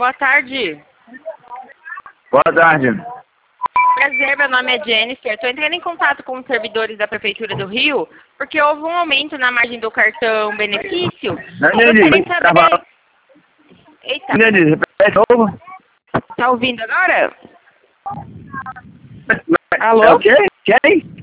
Boa tarde. Boa tarde. Prazer, meu nome é Jennifer. Estou entrando em contato com os servidores da Prefeitura do Rio, porque houve um aumento na margem do cartão benefício. Não Eu entendi. gostaria de saber... Eita, Não entendi. Repete de novo. tá ouvindo agora? É Alô? o quê? Quem?